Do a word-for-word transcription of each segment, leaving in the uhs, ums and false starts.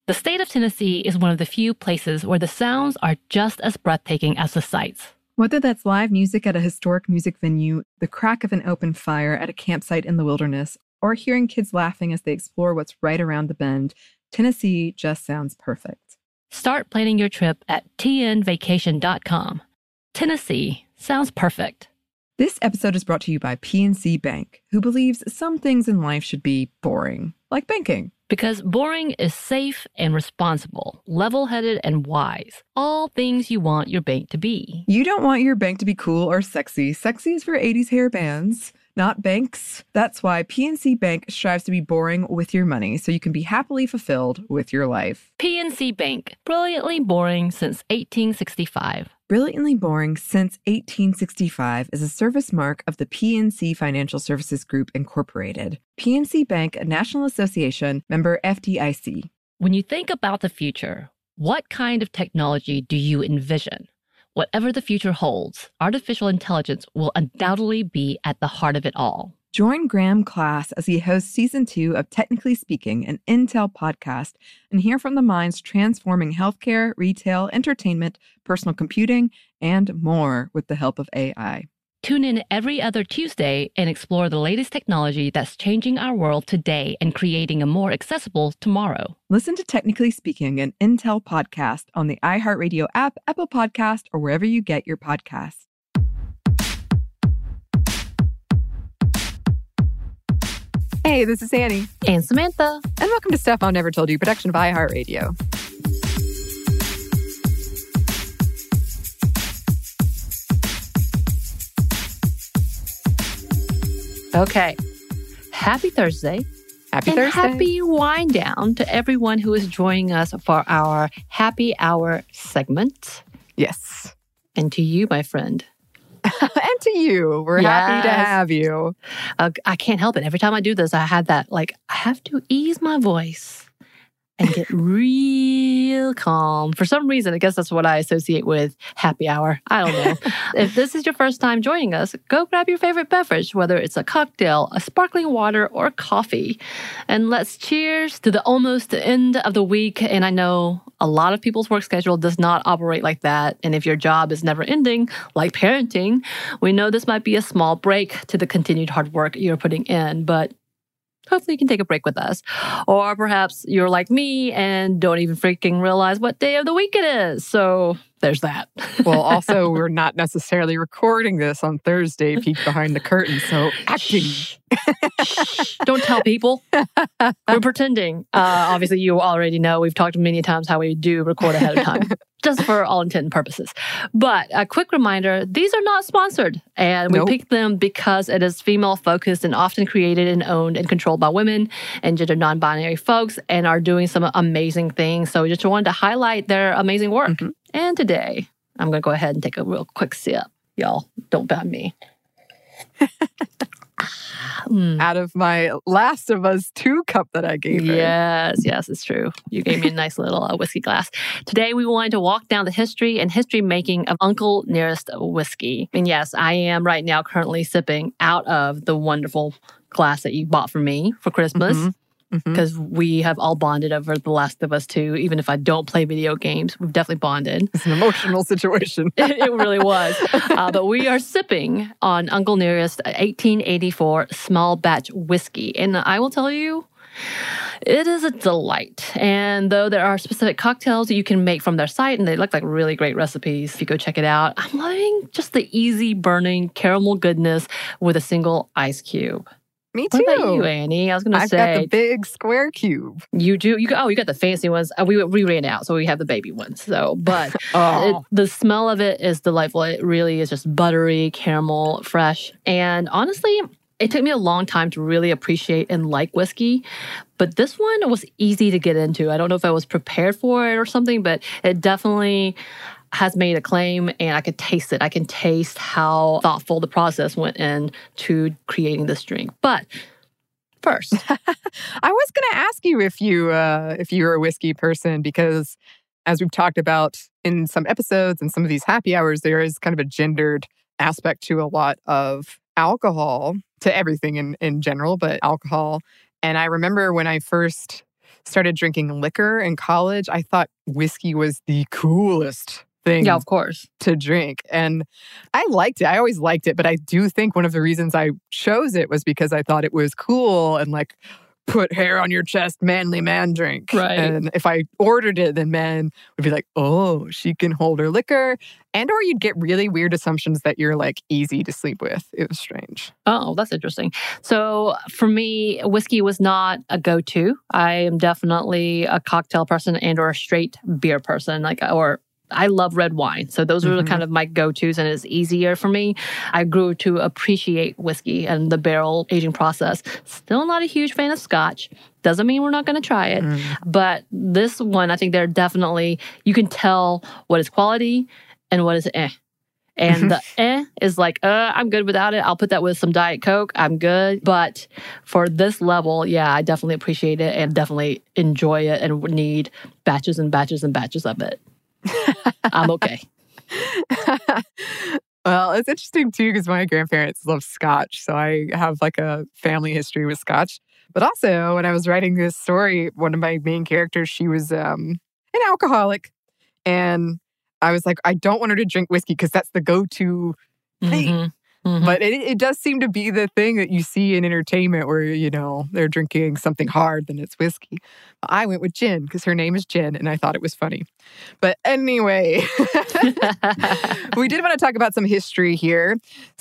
The state of Tennessee is one of the few places where the sounds are just as breathtaking as the sights. Whether that's live music at a historic music venue, the crack of an open fire at a campsite in the wilderness, or hearing kids laughing as they explore what's right around the bend, Tennessee just sounds perfect. Start planning your trip at T N vacation dot com. Tennessee sounds perfect. This episode is brought to you by P N C Bank, who believes some things in life should be boring, like banking. Because boring is safe and responsible, level-headed and wise. All things you want your bank to be. You don't want your bank to be cool or sexy. Sexy is for eighties hair bands, not banks. That's why P N C Bank strives to be boring with your money so you can be happily fulfilled with your life. P N C Bank, brilliantly boring since eighteen sixty-five. Brilliantly Boring Since eighteen sixty-five is a service mark of the P N C Financial Services Group, Incorporated. P N C Bank, a National Association, member F D I C. When you think about the future, what kind of technology do you envision? Whatever the future holds, artificial intelligence will undoubtedly be at the heart of it all. Join Graham Class as he hosts season two of Technically Speaking, an Intel podcast, and hear from the minds transforming healthcare, retail, entertainment, personal computing, and more with the help of A I. Tune in every other Tuesday and explore the latest technology that's changing our world today and creating a more accessible tomorrow. Listen to Technically Speaking, an Intel podcast on the iHeartRadio app, Apple Podcast, or wherever you get your podcasts. Hey, this is Annie. And Samantha. And welcome to Stuff Mom Never Told You, production of iHeartRadio. Okay. Happy Thursday. Happy and Thursday. Happy wind down to everyone who is joining us for our happy hour segment. Yes. And to you, my friend. And to you. We're yes. happy to have you. Uh, I can't help it. Every time I do this, I had that, like, I have to ease my voice and get real calm. For some reason, I guess that's what I associate with happy hour. I don't know. If this is your first time joining us, go grab your favorite beverage, whether it's a cocktail, a sparkling water, or coffee. And let's cheers to the almost end of the week. And I know a lot of people's work schedule does not operate like that. And if your job is never ending, like parenting, we know this might be a small break to the continued hard work you're putting in. But hopefully you can take a break with us. Or perhaps you're like me and don't even freaking realize what day of the week it is. So there's that. Well, also, we're not necessarily recording this on Thursday, peek behind the curtain. So acting. Shh. Shh. Don't tell people. We're pretending. Uh, obviously, you already know. We've talked many times how we do record ahead of time. Just for all intent and purposes. But a quick reminder, these are not sponsored. And we Nope. picked them because it is female-focused and often created and owned and controlled by women and gender non-binary folks and are doing some amazing things. So we just wanted to highlight their amazing work. Mm-hmm. And today, I'm going to go ahead and take a real quick sip. Y'all, don't ban me. Mm. Out of my Last of Us two cup that I gave her. Yes, yes, it's true. You gave me a nice little uh, whiskey glass. Today, we wanted to walk down the history and history making of Uncle Nearest whiskey. And yes, I am right now currently sipping out of the wonderful glass that you bought for me for Christmas. Mm-hmm. Because mm-hmm. we have all bonded over The Last of Us two. Even if I don't play video games, we've definitely bonded. It's an emotional situation. it, it really was. Uh, but we are sipping on Uncle Nearest eighteen eighty-four small batch whiskey. And I will tell you, it is a delight. And though there are specific cocktails that you can make from their site, and they look like really great recipes if you go check it out, I'm loving just the easy burning caramel goodness with a single ice cube. Me too. What about you, Annie? I was going to say. I've got the big square cube. You do? You got, oh, you got the fancy ones. Uh, we we ran out, so we have the baby ones. So, but oh. it, the smell of it is delightful. It really is just buttery, caramel, fresh. And honestly, it took me a long time to really appreciate and like whiskey. But this one was easy to get into. I don't know if I was prepared for it or something, but it definitely has made a claim, and I could taste it. I can taste how thoughtful the process went in to creating this drink. But first, I was going to ask you if you uh, if you're a whiskey person, because as we've talked about in some episodes and some of these happy hours, there is kind of a gendered aspect to a lot of alcohol, to everything in, in general, but alcohol. And I remember when I first started drinking liquor in college, I thought whiskey was the coolest thing Yeah, of course. to drink. And I liked it. I always liked it. But I do think one of the reasons I chose it was because I thought it was cool and like, put hair on your chest, manly man drink. Right. And if I ordered it, then men would be like, oh, she can hold her liquor. And or you'd get really weird assumptions that you're like easy to sleep with. It was strange. Oh, that's interesting. So for me, whiskey was not a go-to. I am definitely a cocktail person and or a straight beer person, like or I love red wine. So those are mm-hmm. kind of my go-tos and it's easier for me. I grew to appreciate whiskey and the barrel aging process. Still not a huge fan of Scotch. Doesn't mean we're not going to try it. Mm. But this one, I think they're definitely, you can tell what is quality and what is eh. And the eh is like, uh, I'm good without it. I'll put that with some Diet Coke. I'm good. But for this level, yeah, I definitely appreciate it and definitely enjoy it and need batches and batches and batches of it. I'm okay. Well, it's interesting too because my grandparents love Scotch. So I have like a family history with Scotch. But also when I was writing this story, one of my main characters, she was um, an alcoholic. And I was like, I don't want her to drink whiskey because that's the go-to thing. Mm-hmm. Mm-hmm. But it, it does seem to be the thing that you see in entertainment where, you know, they're drinking something hard, then it's whiskey. I went with gin because her name is Jen and I thought it was funny. But anyway, we did want to talk about some history here.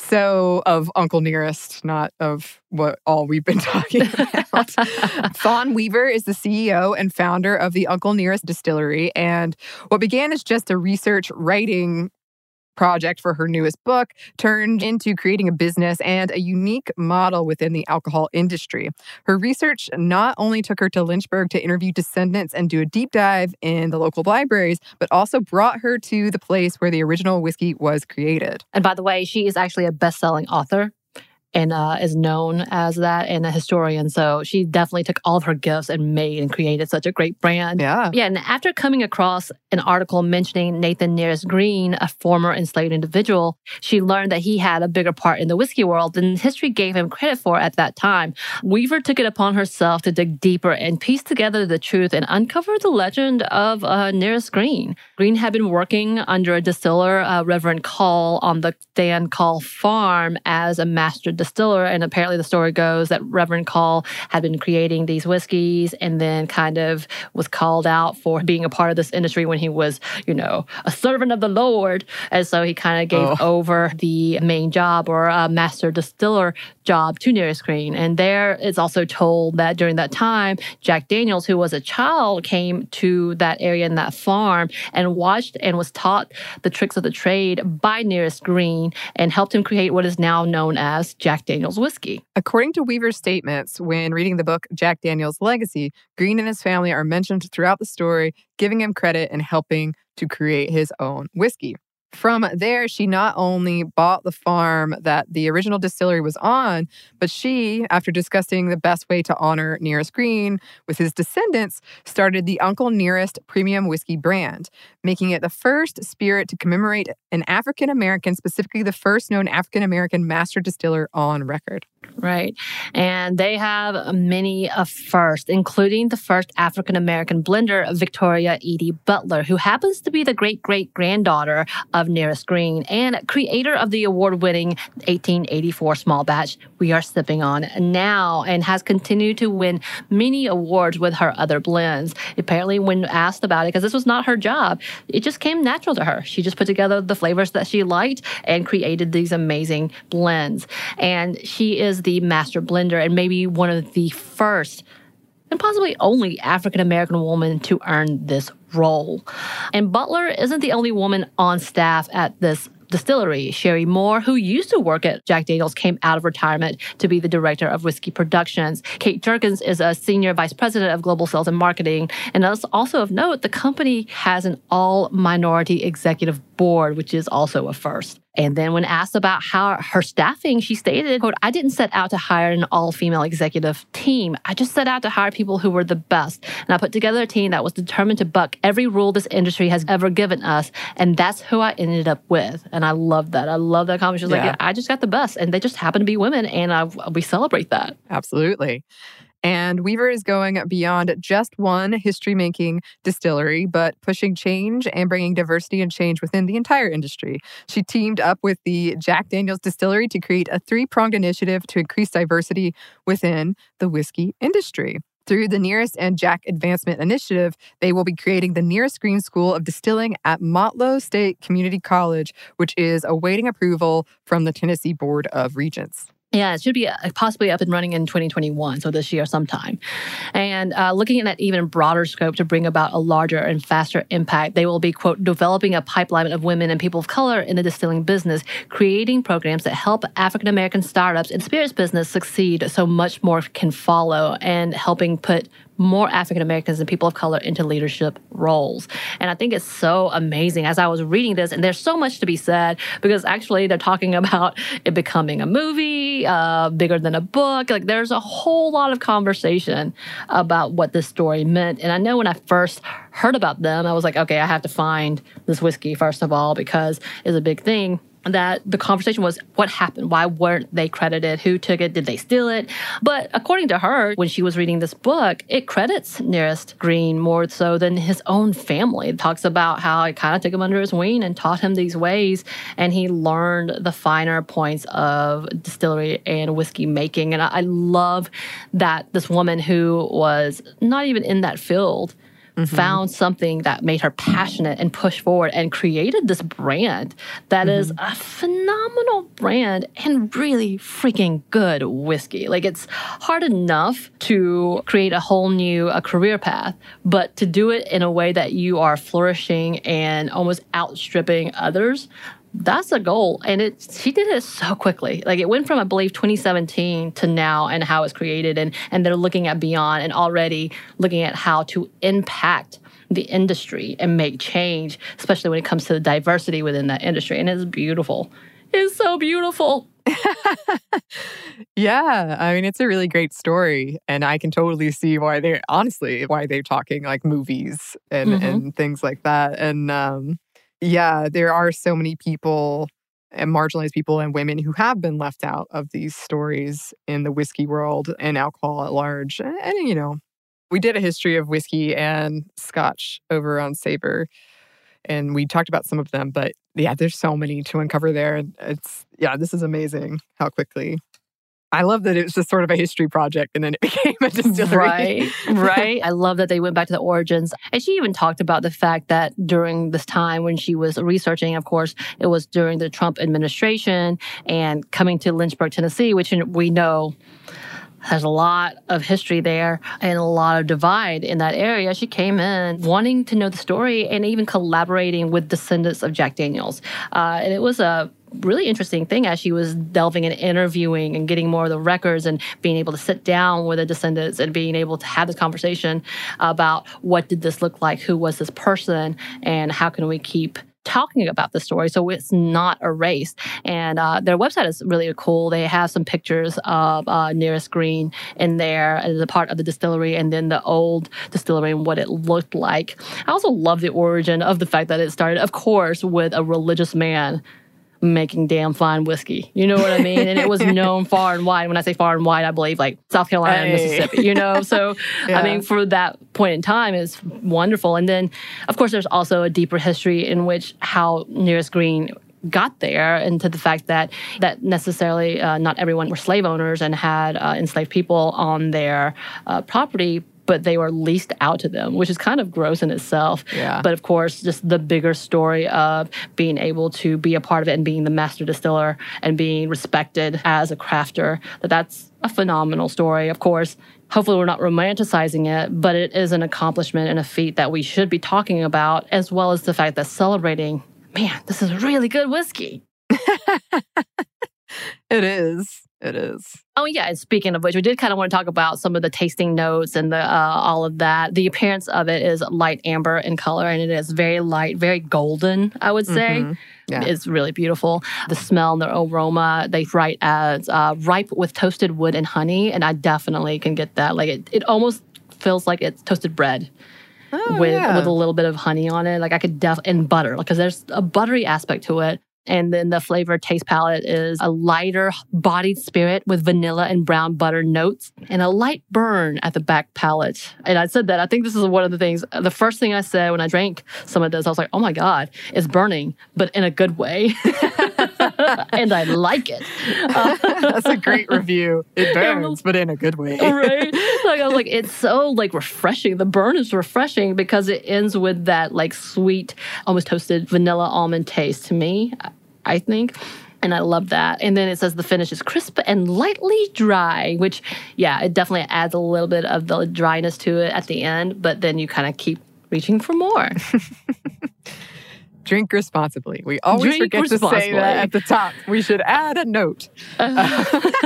So of Uncle Nearest, not of what all we've been talking about. Fawn Weaver is the C E O and founder of the Uncle Nearest Distillery. And what began as just a research writing project for her newest book turned into creating a business and a unique model within the alcohol industry. Her research not only took her to Lynchburg to interview descendants and do a deep dive in the local libraries, but also brought her to the place where the original whiskey was created. And by the way, she is actually a best-selling author and uh, is known as that and a historian. So she definitely took all of her gifts and made and created such a great brand. Yeah. Yeah. And after coming across an article mentioning Nathan Nearest Green, a former enslaved individual, she learned that he had a bigger part in the whiskey world than history gave him credit for at that time. Weaver took it upon herself to dig deeper and piece together the truth and uncover the legend of uh, Nearest Green. Green had been working under a distiller, uh, Reverend Call, on the Dan Call farm as a master distiller. And apparently the story goes that Reverend Call had been creating these whiskeys and then kind of was called out for being a part of this industry when he was, you know, a servant of the Lord. And so he kind of gave oh. over the main job or a master distiller job to Nearest Green. And there it's also told that during that time, Jack Daniels, who was a child, came to that area and that farm and watched and was taught the tricks of the trade by Nearest Green and helped him create what is now known as Jack Daniels whiskey. According to Weaver's statements, when reading the book Jack Daniels' Legacy, Green and his family are mentioned throughout the story, giving him credit and helping to create his own whiskey. From there, she not only bought the farm that the original distillery was on, but she, after discussing the best way to honor Nearest Green with his descendants, started the Uncle Nearest Premium Whiskey brand, making it the first spirit to commemorate an African-American, specifically the first known African-American master distiller on record. Right. And they have many of first, including the first African-American blender, Victoria Edie Butler, who happens to be the great-great-granddaughter of Nearest Green and creator of the award-winning eighteen eighty-four small batch we are sipping on now and has continued to win many awards with her other blends. Apparently, when asked about it, because this was not her job, it just came natural to her. She just put together the flavors that she liked and created these amazing blends. And she is the master blender and maybe one of the first and possibly only African-American woman to earn this role. And Butler isn't the only woman on staff at this distillery. Sherry Moore, who used to work at Jack Daniels, came out of retirement to be the director of whiskey productions. Kate Jerkins is a senior vice president of global sales and marketing. And also of note, the company has an all-minority executive board, which is also a first. And then when asked about how her staffing, she stated, quote, "I didn't set out to hire an all-female executive team. I just set out to hire people who were the best. And I put together a team that was determined to buck every rule this industry has ever given us. And that's who I ended up with." And I love that. I love that comment. She was yeah. like, yeah, I just got the best. And they just happen to be women. And I, we celebrate that. Absolutely. And Weaver is going beyond just one history-making distillery, but pushing change and bringing diversity and change within the entire industry. She teamed up with the Jack Daniel's Distillery to create a three-pronged initiative to increase diversity within the whiskey industry. Through the Nearest and Jack Advancement Initiative, they will be creating the Nearest Green School of Distilling at Motlow State Community College, which is awaiting approval from the Tennessee Board of Regents. Yeah, it should be possibly up and running in twenty twenty-one, so this year sometime. And uh, looking at even broader scope to bring about a larger and faster impact, they will be, quote, developing a pipeline of women and people of color in the distilling business, creating programs that help African-American startups and spirits business succeed so much more can follow, and helping put more African Americans and people of color into leadership roles. And I think it's so amazing as I was reading this, and there's so much to be said, because actually they're talking about it becoming a movie, uh, bigger than a book. Like, there's a whole lot of conversation about what this story meant. And I know when I first heard about them, I was like, okay, I have to find this whiskey, first of all, because it's a big thing. That the conversation was, what happened? Why weren't they credited? Who took it? Did they steal it? But according to her, when she was reading this book, it credits Nearest Green more so than his own family. It talks about how it kind of took him under his wing and taught him these ways, and he learned the finer points of distillery and whiskey making. And I, I love that this woman who was not even in that field Mm-hmm. found something that made her passionate and push forward and created this brand that mm-hmm. is a phenomenal brand and really freaking good whiskey. Like, it's hard enough to create a whole new a career path, but to do it in a way that you are flourishing and almost outstripping others, that's a goal. And it she did it so quickly. Like, it went from, I believe, twenty seventeen to now, and how it's created. And, and they're looking at beyond and already looking at how to impact the industry and make change, especially when it comes to the diversity within that industry. And it's beautiful. It's so beautiful. Yeah, I mean, it's a really great story. And I can totally see why they're, honestly, why they're talking like movies and, mm-hmm. and things like that. And, um, yeah, there are so many people and marginalized people and women who have been left out of these stories in the whiskey world and alcohol at large. And, and you know, we did a history of whiskey and Scotch over on Saber, and we talked about some of them. But yeah, there's so many to uncover there. It's, yeah, this is amazing how quickly. I love that it was just sort of a history project and then it became a distillery. Right, right. I love that they went back to the origins. And she even talked about the fact that during this time when she was researching, of course, it was during the Trump administration and coming to Lynchburg, Tennessee, which we know has a lot of history there and a lot of divide in that area. She came in wanting to know the story and even collaborating with descendants of Jack Daniels. Uh, and it was a really interesting thing as she was delving and interviewing and getting more of the records and being able to sit down with the descendants and being able to have this conversation about what did this look like, who was this person, and how can we keep talking about the story so it's not erased. And uh, their website is really cool. They have some pictures of uh, Nearest Green in there as a part of the distillery, and then the old distillery and what it looked like. I also love the origin of the fact that it started, of course, with a religious man making damn fine whiskey. You know what I mean? And it was known far and wide. When I say far and wide, I believe like South Carolina hey. and Mississippi, you know? So, yeah. I mean, for that point in time, it's wonderful. And then, of course, there's also a deeper history in which how Nearest Green got there, and to the fact that that necessarily uh, not everyone were slave owners and had uh, enslaved people on their uh, property, but they were leased out to them, which is kind of gross in itself. Yeah. But of course, just the bigger story of being able to be a part of it and being the master distiller and being respected as a crafter, that that's a phenomenal story. Of course, hopefully we're not romanticizing it, but it is an accomplishment and a feat that we should be talking about, as well as the fact that celebrating, man, this is really good whiskey. It is. It is. Oh, yeah. And speaking of which, we did kind of want to talk about some of the tasting notes and the uh, all of that. The appearance of it is light amber in color, and it is very light, very golden, I would say. Mm-hmm. Yeah. It's really beautiful. The smell and the aroma, they write as uh, ripe with toasted wood and honey, and I definitely can get that. Like, it, it almost feels like it's toasted bread. Oh, with yeah. with a little bit of honey on it. Like, I could def- and butter, because there's a buttery aspect to it. And then the flavor taste palette is a lighter bodied spirit with vanilla and brown butter notes and a light burn at the back palate. And I said that, I think this is one of the things, the first thing I said when I drank some of this, I was like, oh my God, it's burning, but in a good way. And I like it. Uh, That's a great review. It burns, but in a good way. Right? Like I was like, it's so like refreshing. The burn is refreshing because it ends with that like sweet, almost toasted vanilla almond taste to me, I think. And I love that. And then it says the finish is crisp and lightly dry, which, yeah, it definitely adds a little bit of the dryness to it at the end. But then you kind of keep reaching for more. Drink responsibly. We always Drink forget to say that at the top. We should add a note. Uh,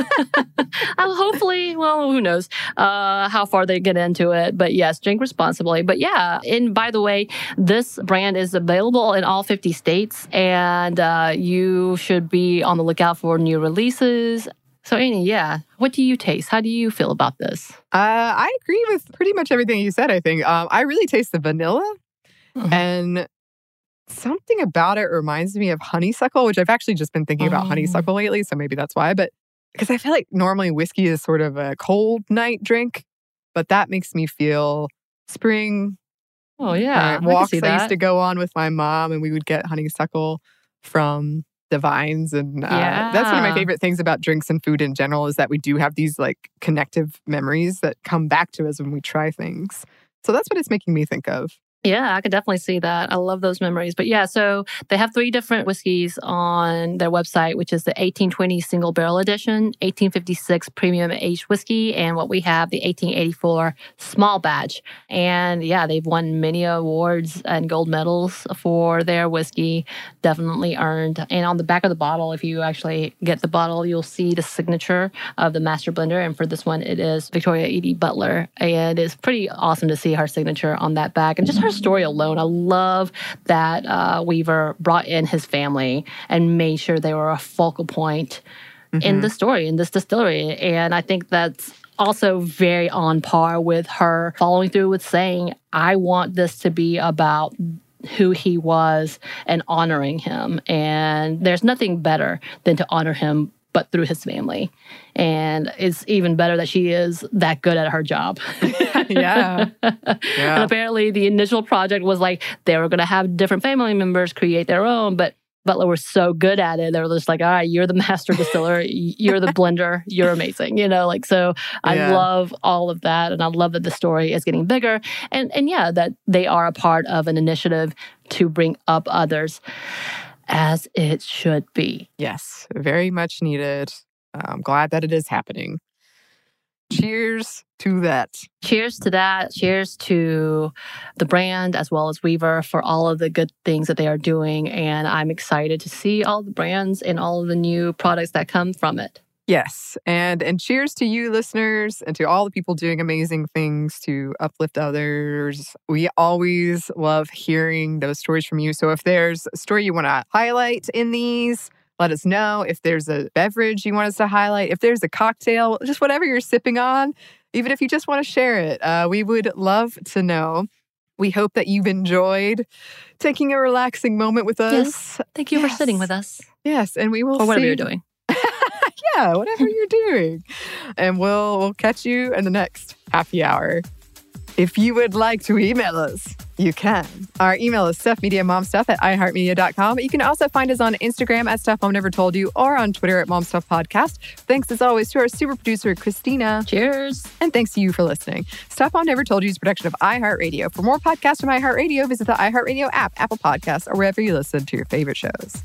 hopefully, well, who knows uh, how far they get into it. But yes, drink responsibly. But yeah, and by the way, this brand is available in all fifty states, and uh, you should be on the lookout for new releases. So, Amy, yeah, what do you taste? How do you feel about this? Uh, I agree with pretty much everything you said, I think. Um, I really taste the vanilla. Mm-hmm. And something about it reminds me of honeysuckle, which I've actually just been thinking about oh. honeysuckle lately, so maybe that's why. But because I feel like normally whiskey is sort of a cold night drink, but that makes me feel spring. Oh, yeah. Uh, walks I, I used to go on with my mom, and we would get honeysuckle from the vines. And uh, yeah. that's one of my favorite things about drinks and food in general, is that we do have these like connective memories that come back to us when we try things. So that's what it's making me think of. Yeah, I could definitely see that. I love those memories. But yeah, so they have three different whiskeys on their website, which is the eighteen twenty Single Barrel Edition, eighteen fifty-six Premium Aged Whiskey, and what we have, the eighteen eighty-four Small Batch. And yeah, they've won many awards and gold medals for their whiskey. Definitely earned. And on the back of the bottle, if you actually get the bottle, you'll see the signature of the master blender. And for this one, it is Victoria Edie Butler. And it's pretty awesome to see her signature on that back. And just her story alone. I love that uh, Weaver brought in his family and made sure they were a focal point mm-hmm. in the story, in this distillery. And I think that's also very on par with her following through with saying, I want this to be about who he was and honoring him. And there's nothing better than to honor him but through his family. And it's even better that she is that good at her job. yeah. yeah. And apparently the initial project was like, they were going to have different family members create their own, but Butler was so good at it. They were just like, all right, you're the master distiller. You're the blender. You're amazing. You know, like, so I yeah. love all of that. And I love that the story is getting bigger. And, and yeah, that they are a part of an initiative to bring up others, as it should be. Yes, very much needed. I'm glad that it is happening. Cheers to that. Cheers to that. Cheers to the brand as well as Weaver for all of the good things that they are doing. And I'm excited to see all the brands and all of the new products that come from it. Yes. And and cheers to you listeners and to all the people doing amazing things to uplift others. We always love hearing those stories from you. So if there's a story you want to highlight in these, let us know. If there's a beverage you want us to highlight, if there's a cocktail, just whatever you're sipping on, even if you just want to share it, uh, we would love to know. We hope that you've enjoyed taking a relaxing moment with us. Yes. Thank you yes. for sitting with us. Yes. And we will or whatever see- you're doing. Yeah, whatever you're doing. And we'll we'll catch you in the next happy hour. If you would like to email us, you can. Our email is stuffmediamomstuff at iheartmedia dot com. You can also find us on Instagram at Stuff Mom Never Told You or on Twitter at MomStuffPodcast. Thanks as always to our super producer, Christina. Cheers. And thanks to you for listening. Stuff Mom Never Told You is a production of iHeartRadio. For more podcasts from iHeartRadio, visit the iHeartRadio app, Apple Podcasts, or wherever you listen to your favorite shows.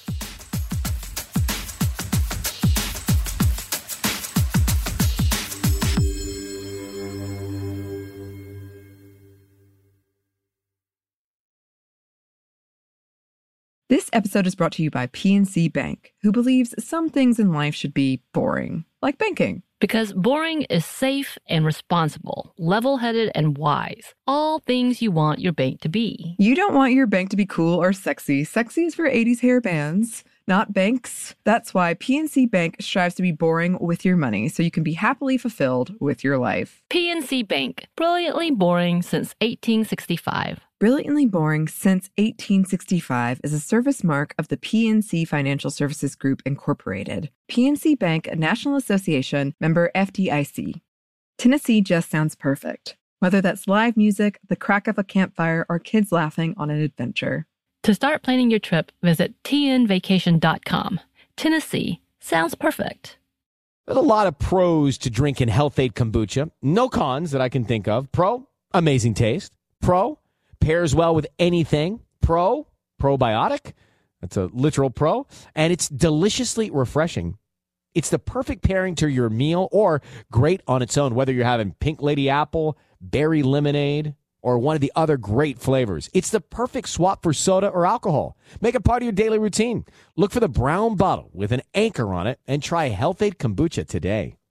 This episode is brought to you by P N C Bank, who believes some things in life should be boring, like banking. Because boring is safe and responsible, level-headed and wise. All things you want your bank to be. You don't want your bank to be cool or sexy. Sexy is for eighties hair bands, not banks. That's why P N C Bank strives to be boring with your money so you can be happily fulfilled with your life. P N C Bank, brilliantly boring since eighteen sixty-five. Brilliantly Boring Since eighteen sixty-five is a service mark of the P N C Financial Services Group, Incorporated. P N C Bank, a National Association, member F D I C. Tennessee just sounds perfect, whether that's live music, the crack of a campfire, or kids laughing on an adventure. To start planning your trip, visit T N vacation dot com. Tennessee sounds perfect. There's a lot of pros to drinking Health-Ade kombucha. No cons that I can think of. Pro, amazing taste. Pro, pairs well with anything. Pro, probiotic. That's a literal pro. And it's deliciously refreshing. It's the perfect pairing to your meal or great on its own, whether you're having Pink Lady Apple, berry lemonade, or one of the other great flavors. It's the perfect swap for soda or alcohol. Make it part of your daily routine. Look for the brown bottle with an anchor on it and try Health-Ade kombucha today.